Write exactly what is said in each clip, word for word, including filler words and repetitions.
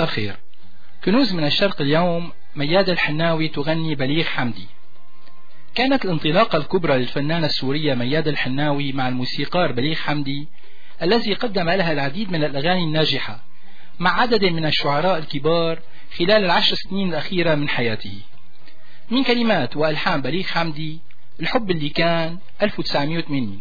الخير. كنوز من الشرق اليوم، ميادة الحناوي تغني بليغ حمدي. كانت الانطلاقة الكبرى للفنانة السورية ميادة الحناوي مع الموسيقار بليغ حمدي الذي قدم لها العديد من الأغاني الناجحة مع عدد من الشعراء الكبار خلال العشر سنين الأخيرة من حياته. من كلمات وألحان بليغ حمدي، الحب اللي كان ألف وتسعمائة وثمانين.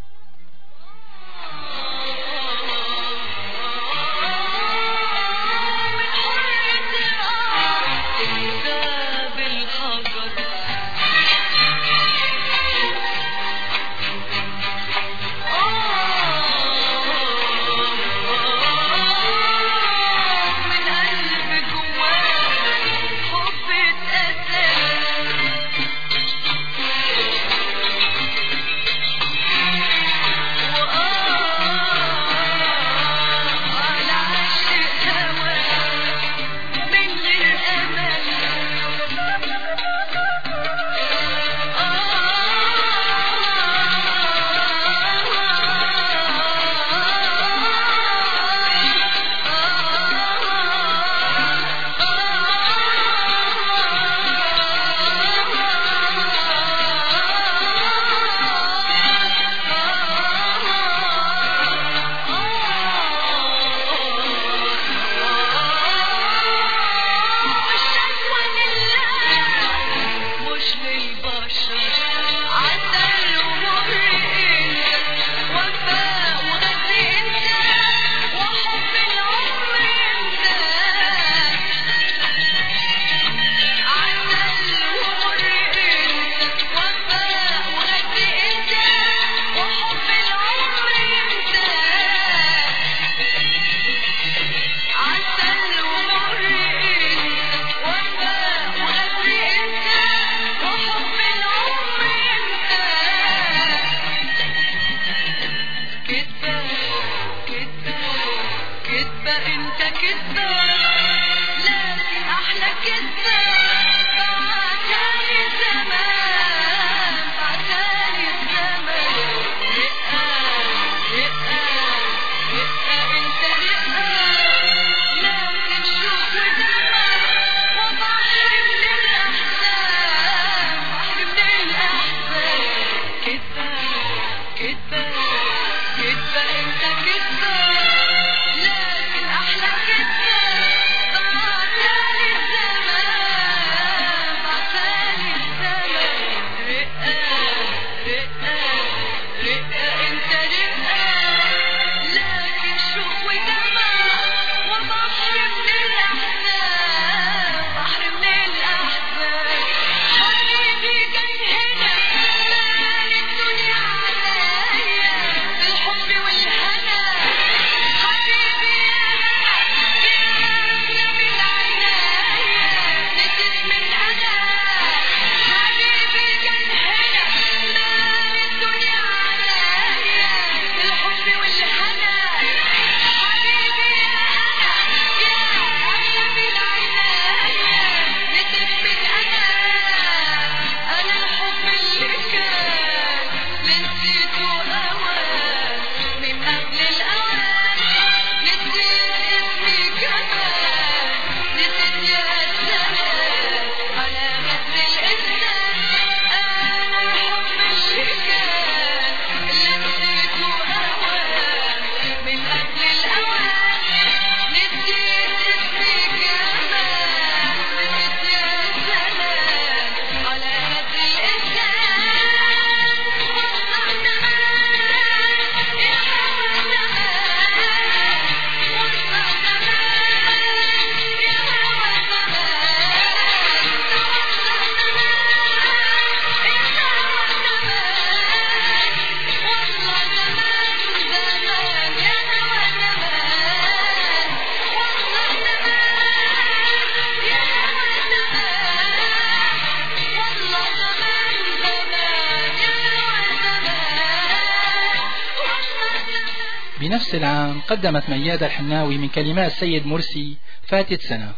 بنفس العام قدمت ميادة الحناوي من كلمات سيد مرسي فاتت سنة.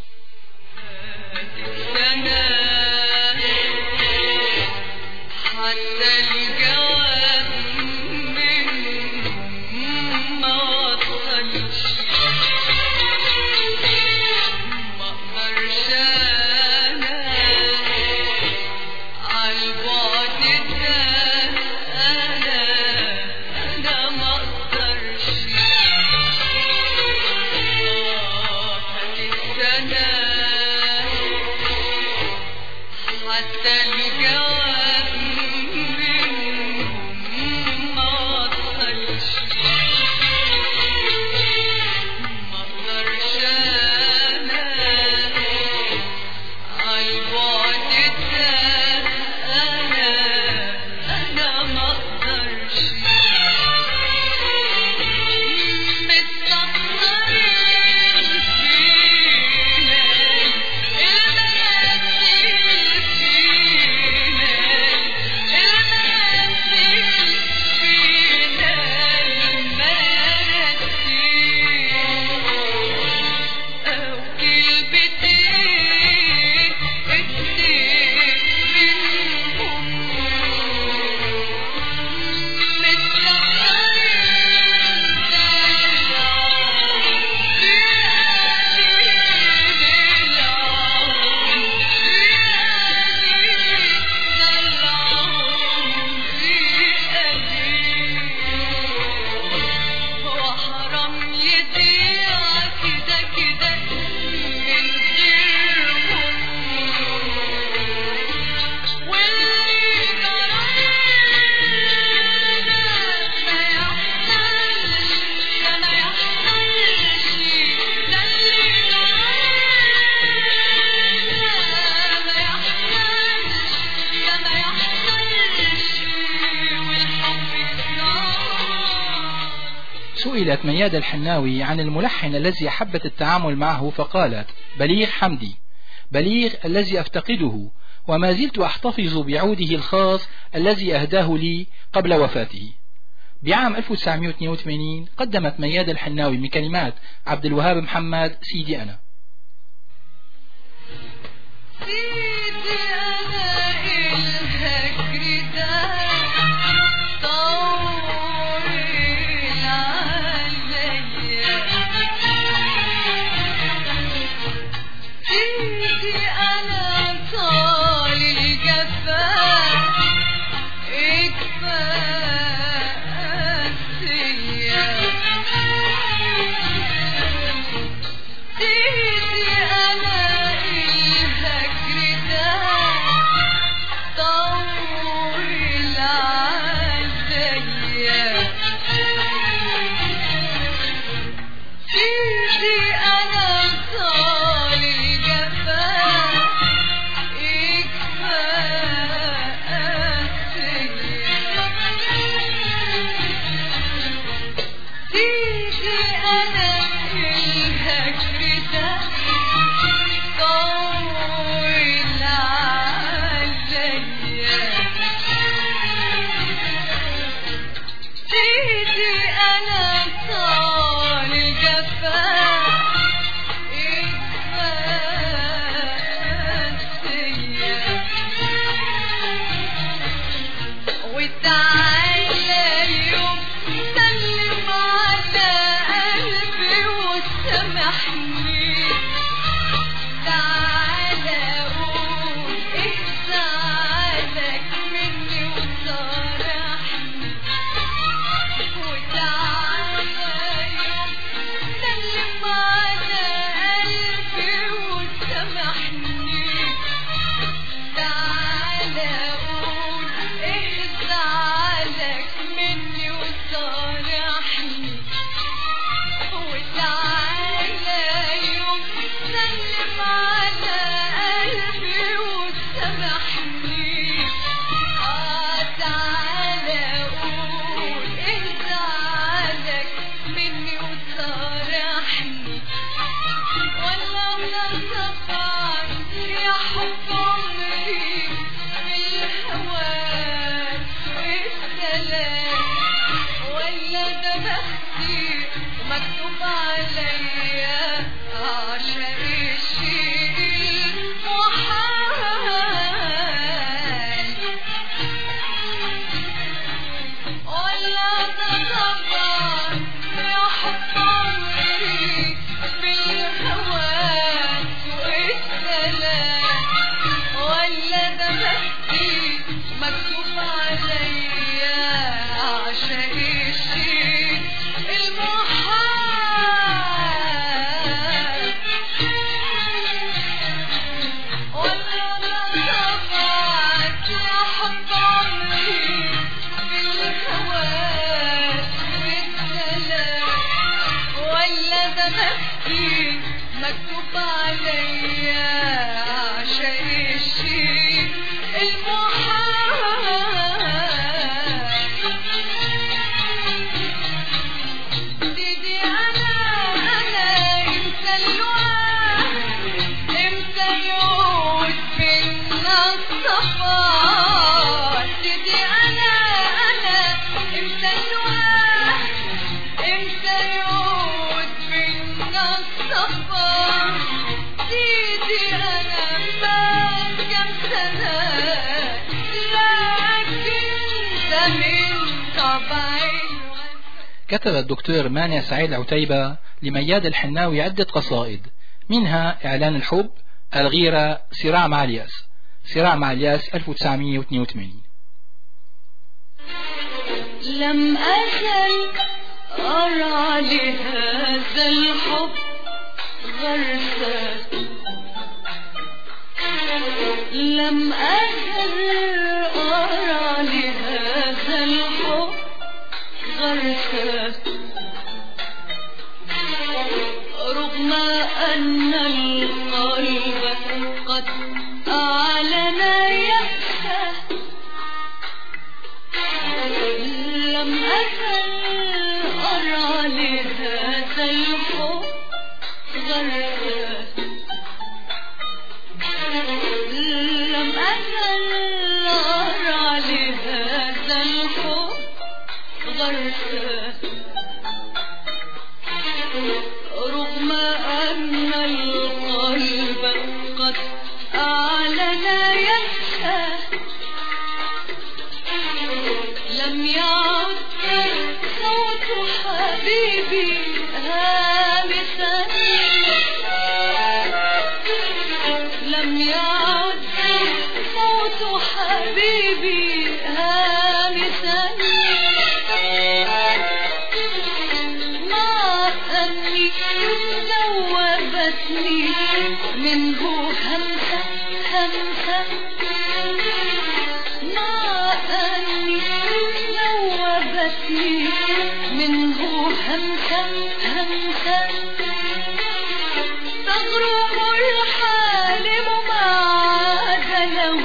سئلت ميادة الحناوي عن الملحن الذي أحبت التعامل معه فقالت: بليغ حمدي، بليغ الذي أفتقده وما زلت أحتفظ بعوده الخاص الذي أهداه لي قبل وفاته. بعام ألف وتسعمائة واثنين وثمانين قدمت ميادة الحناوي من كلمات عبد الوهاب محمد سيدي أنا. سيدي أنا إلهك رداء طويل عليا، سيدي أنا طال الجفاء إكفاء سيا، سيدي أنا إلهك رداء طويل عليا، سيدي أنا طال الجفاء إكفاء سيا، سيدي أنا إلهك رداء طويل عليا، سيدي أنا طال الجفاء إكفاء سيا، وتعالى يوم سلم على قلبي وسامحني، تعالى قول إيه زعلك مني وصارحني، وتعالى يوم سلم على قلبي وسامحني، تعالى قول إيه زعلك مني وصارحني، وتعالى يوم سلم على قلبي وسامحني، آه تعالى قول إيه زعلك مني وصارحني، والله طبعا يا حب عمري بالهوى والسلام، ولا ده بختي مكتوب عليا عشان الشيء المحال، ولا ده طبعا يا حب عمري بالهوى والسلام، ولا ده بختي مكتوب عليا عشان الشيء المحال، ولا ده طبعا عليا عشان الشيء المحال. سيدي أنا أنا امتى الوقت امتى يعود فينا الصفار. سيدي أنا أنا امتى الوقت امتى يعود فينا الصفار. سيدي أنا بعد كم سنة لكن ده من طبعي. كتب الدكتور مانع سعيد عتيبة لمياد الحناوي عدة قصائد، منها إعلان الحب، الغيرة، صراع مع الياس. صراع مع الياس ألف وتسعمئة واثنين وثمانين. لم أزل أرى لهذا الحب غرسة، لم أزل أرى لهذا الحب غرسة، رغم أن القلب قد أعلن يأسه. لم أزل أرى لهذا الحب غرسة، لم أزل أرى لهذا الحب غرسة، رغم أن القلب قد أعلن يأسه. لم يعد صوت حبيبي هامسا، لم يعد صوت حبيبي هامسا، مع أني ذوبتني منه همسة همسة، مع أني ذوبتني منه همسة همسة. تغرق الحالم ما عاد له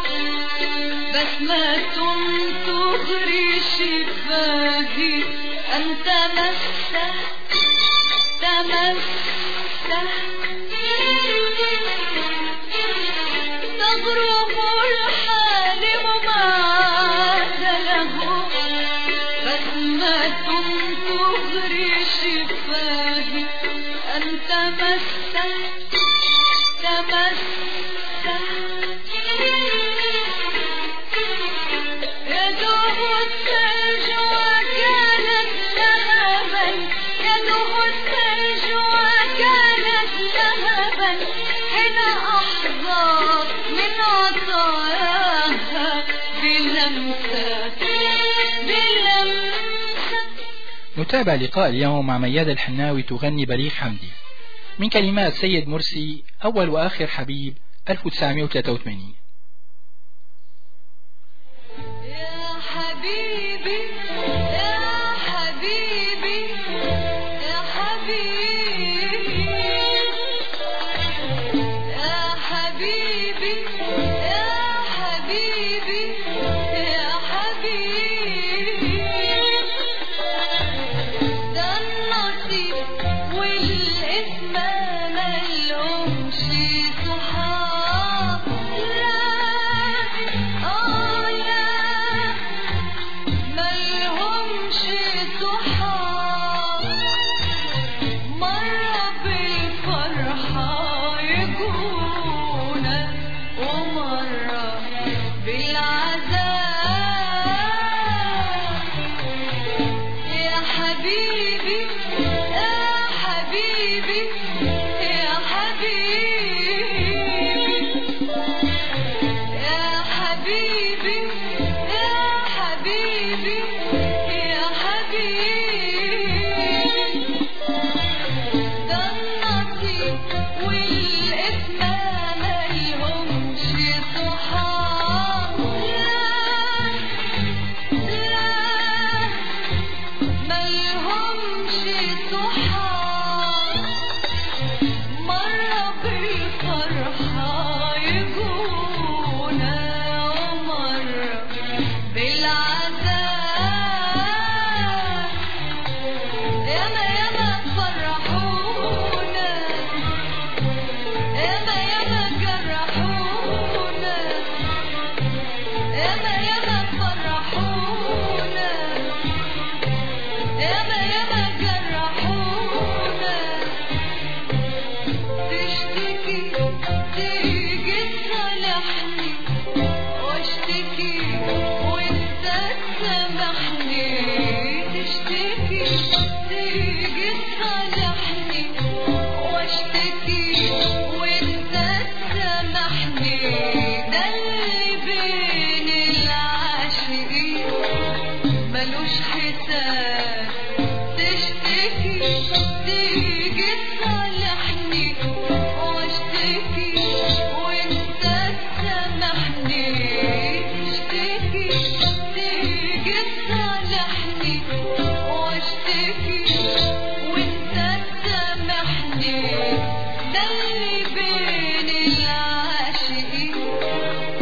بسمة تغري شفاهي أن تمسه تمسه. تغرق الحالم ما عاد له بسمة تغري شفاهي أن تمسه تمسه. يده الثلج وكانت لهبا، يده الثلج وكانت لهبا، حين أحظى من عطاياها بلمسة بلمسة. نتابع لقاء اليوم مع مياد الحناوي تغني بليغ حمدي، من كلمات سيد مرسي، أول وآخر حبيب ألف وتسعمئة وثلاثة وثمانين. يا حبيبي يا حبيبي يا حبيبي يا حبيبي يا حبيبي يا حبيبي. ده النصيب والاسم ملهمش صحاب، لا آه لا ملهمش صحاب. مرة بالفرحة يجونا ومرة بالعذاب. يا حبيبي يا حبيبي يا حبيبي يا حبيبي يا حبيبي يا حبيبي. ده النصيب والاسم ملهمش صحاب، لا لا ملهمش صحاب. مرة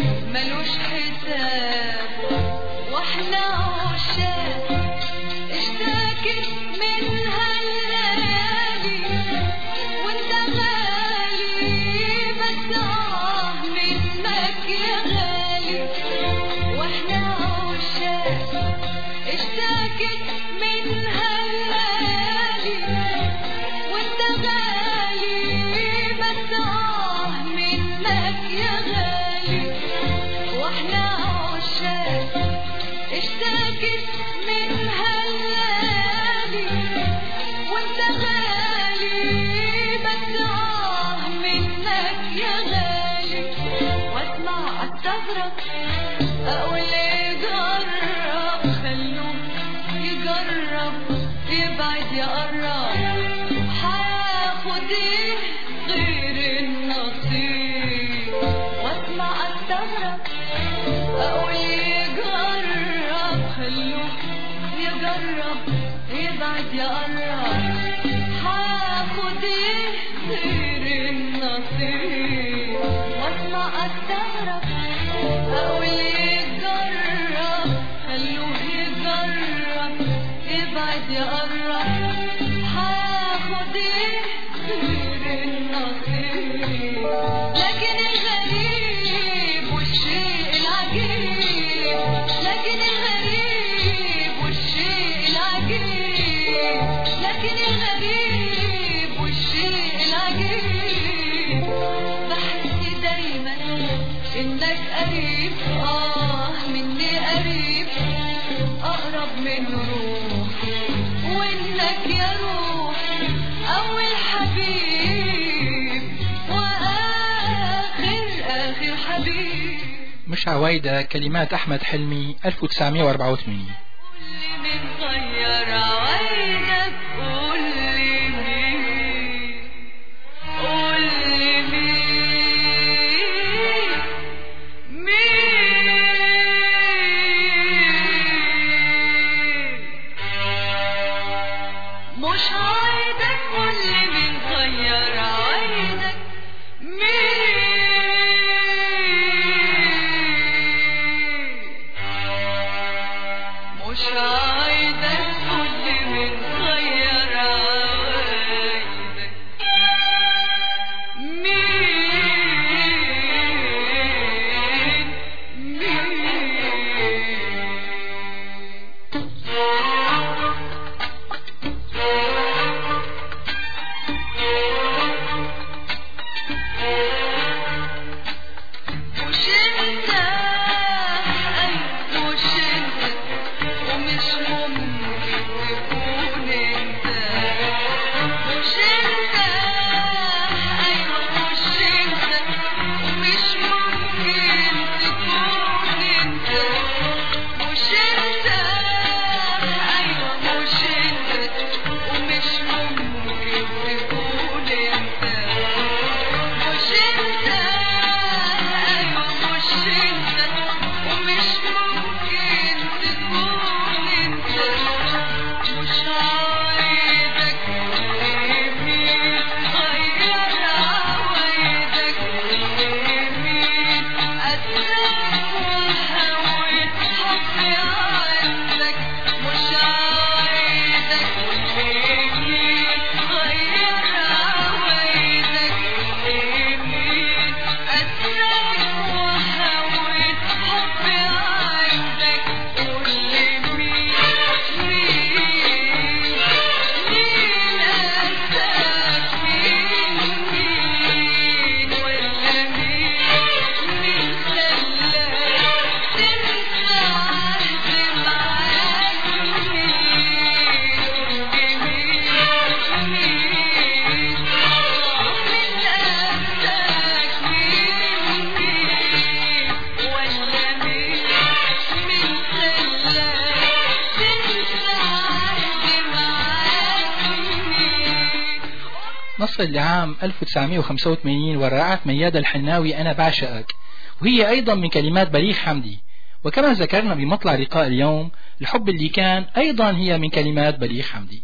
ملوش حساب واحنا عشاق اشتاكت منها الليالي وانت غالي بس اه منك يا غالي واحنا عشاق اشتاكت منها الليالي وانت غالي بس اه منك يا غالي واحنا عشاق اشتاكت منها الليالي وانت غالي بس اه منك يا غالي واسمع استغرب اقول جرب خلوه يجرب يبعد يقرب هاخد ايه غير النصيب واسمع استغرب اقول يجرب خلوه يجرب يبعد يقرب هاخد ايه غير النصيب واسمع استغرب اقول يجرب خلوه يجرب يبعد يقرب هاخد ايه غير النصيب لكن الغريب والشيء العجيب لكن الغريب والشيء العجيب لكن الغريب والشيء العجيب بحس دايما انك قريب اه مني قريب اقرب من روح وانك يا روح اول حبيب واخر اخر حبيب. مش عوايدة كلمات أحمد حلمي ألف وتسعمائة وأربعة وثمانين. قولي من غير عوايدك قولي مين قولي مين مين مش عايدك قولي من غير عوايدك مين مش عايدك قولي من غير عوايدك مين مش انت ايوه مش انت ومش ممكن تكون انت مش انت ايوه مش انت ومش ممكن تكون انت مش انت ايوه مش انت ومش ممكن تكون انت مش انت ايوه مش انت ومش ممكن تكون انت مش عايدك مين غير عوايدك مين اتلاك وهويت حبي عندك مش عايدك مين غير عوايدك مين اتلاك وهويت حبي عندك قولي مين مين مين أنساك مين مين ولا مين مين خلاك تنسى عهدي معاك مين قولي مين مين من أنساك مين مين ولا مين مين خلاك تنسى عهدي معاك مين. نصل لعام ألف وتسعمائة وخمسة وثمانين ورعت ميادة الحناوي أنا بعشقك، وهي أيضا من كلمات بليغ حمدي. وكما ذكرنا بمطلع لقاء اليوم الحب اللي كان أيضا هي من كلمات بليغ حمدي.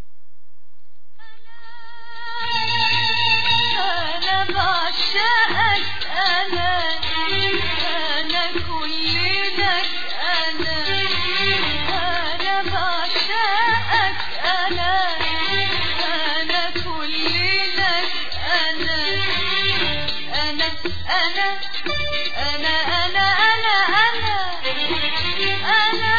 أنا بعشقك أنا أنا كل لك أنا أنا بعشقك أنا أنا كل لك أنا أنا أنا أنا أنا أنا أنا أنا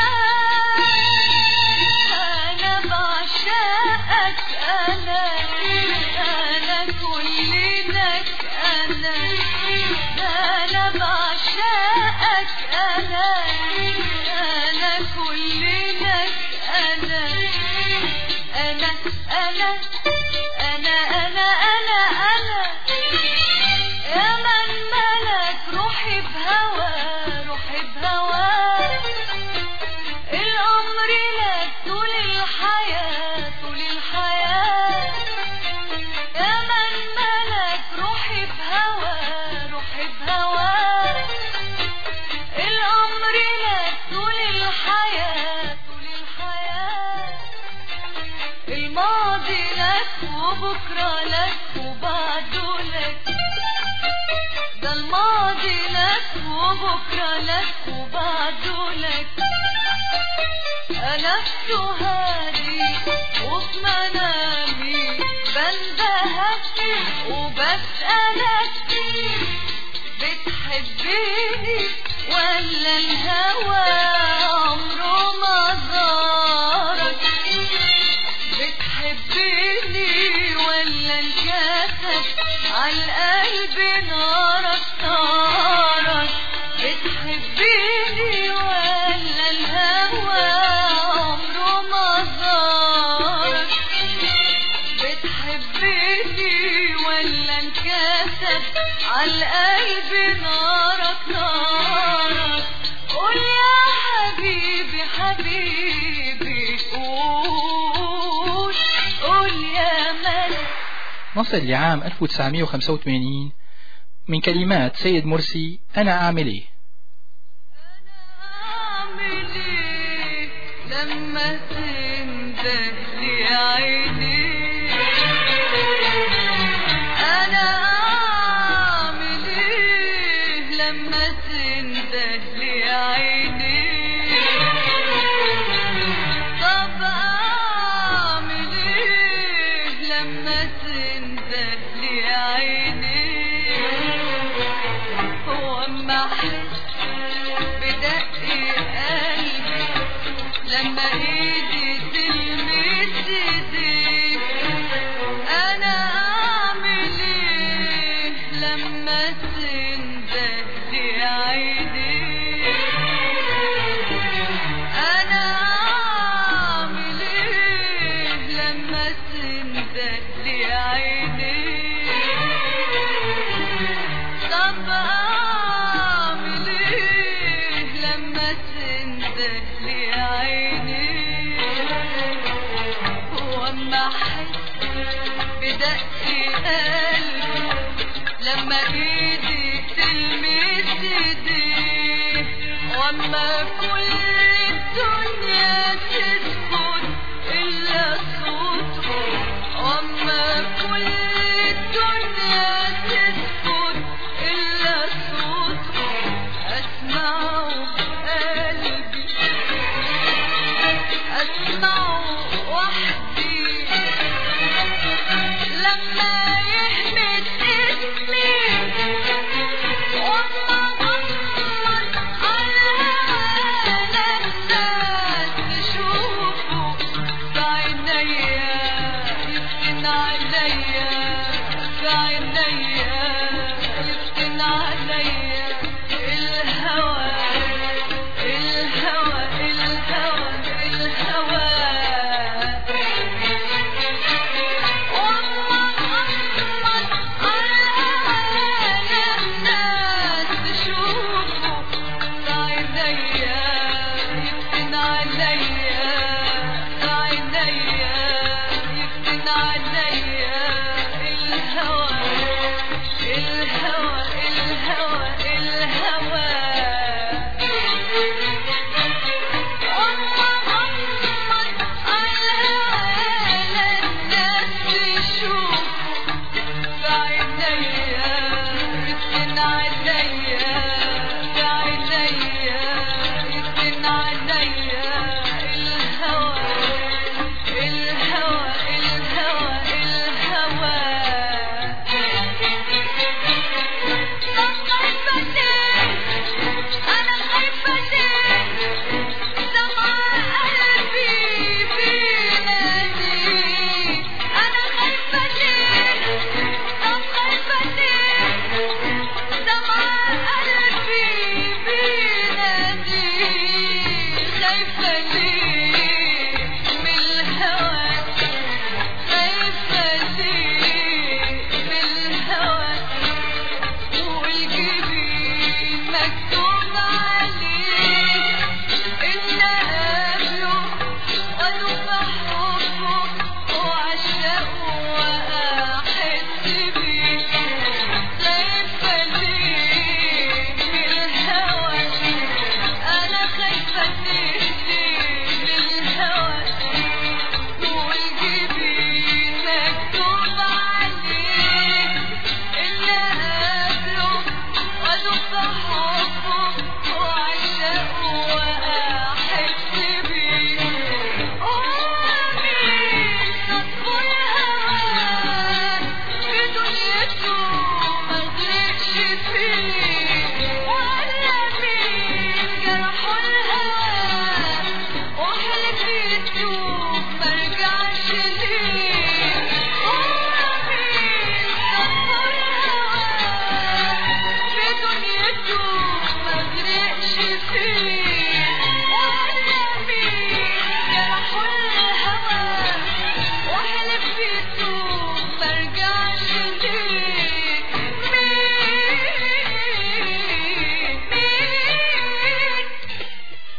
أنا بعشقك أنا أنا كل لك أنا أنا بعشقك أنا أنا كل لك أنا أنا أنا أنا أنا أنا أنا يا من ملك روحي بهوى روحي بهوى العمر لك طول الحياة طول الحياة يا من ملك روحي بهوى روحي بهوى العمر لك طول الحياة طول الحياة الماضي لك وبكرة لك وبعده لك ده الماضي لك وبكرة لك وبعده لك أنا في هادي وفي منامي بندهك وبسألك بتحبيني ولا الهوى عمره ما زارك بتحبيني ولا انكتب عالقلب نارك نارك بتحبيني ولا الهوى عمره ما زارك بتحبيني ولا انكتب عالقلب نارك نارك قول يا حبيبي حبيبي قول قول يا ملك. نصل لعام ألف وتسعمائة وخمسة وثمانين من كلمات سيد مرسي أنا أعمل إيه. أنا أعمل إيه لما تنده لي عيني أنا أعمل إيه لما تنده لي عيني طب أعمل إيه لما تنده لي عيني هو أما أحس بدق قلبي لما إيدي تلمس إيديك أنا أعمل إيه لما تنده لي عيني أنا أعمل إيه لما تنده لي عيني طب أعمل إيه لما تنده لي عيني هو أما أحس بدق قلبي لما إيدي تلمس إيديه وأما كل الدنيا تسكت إلا صوته وأما كل الدنيا تسكت إلا صوته أسمعه بقلبي أسمعه وحدي لما يهمس اسمي وأما غمض على الناس تشوفه بعينيا يفتن عليا بعينيا يفتن عليا الهوى الهوى الهوى الهوى والله غمض على الناس تشوفه بعينيا يفتن عليا بعينيا يفتن عليا الهوى الهوى الهوى الهوى والله غمض على الناس تشوفه بعينيا يفتن عليا بعينيا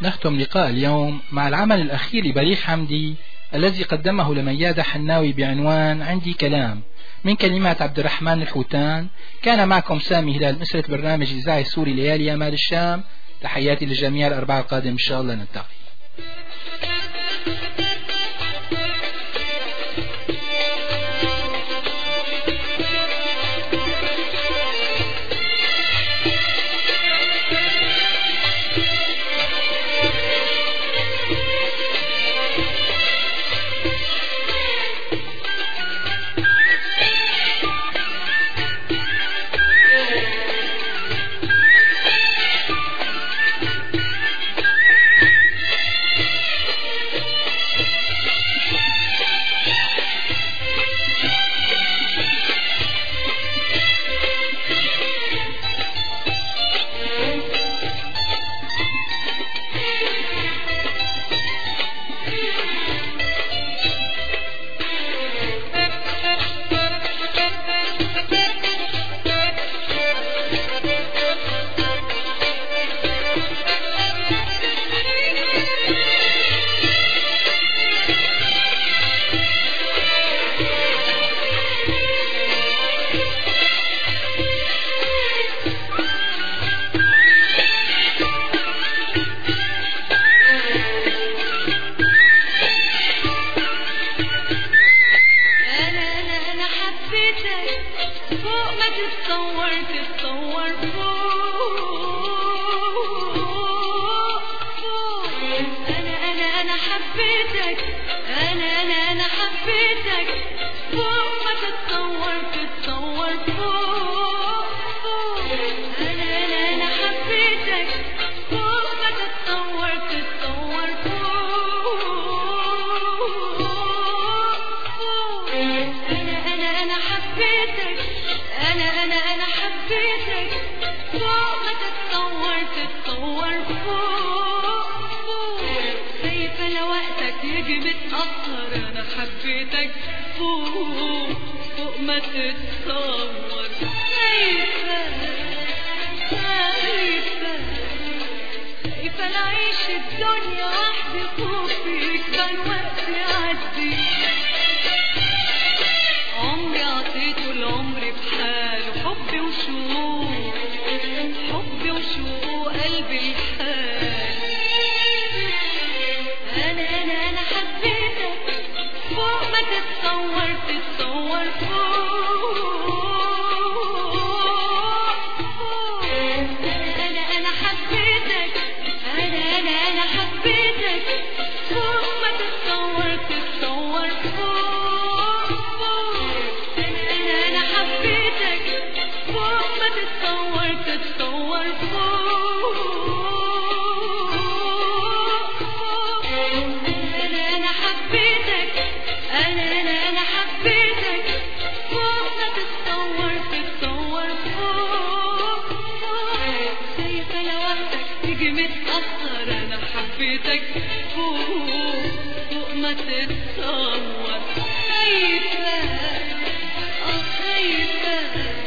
نختم لقاء اليوم مع العمل الأخير لبليغ حمدي الذي قدمه لميادة حناوي بعنوان عندي كلام، من كلمات عبد الرحمن الحوتان. كان معكم سامي هلال مسرة برنامج إذاعي السوري ليالي أمال الشام. تحياتي للجميع، الأربعاء القادم إن شاء الله نلتقي.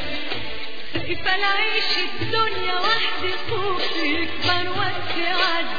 الدنيا وحدي خوفي يكبر وقت يعدي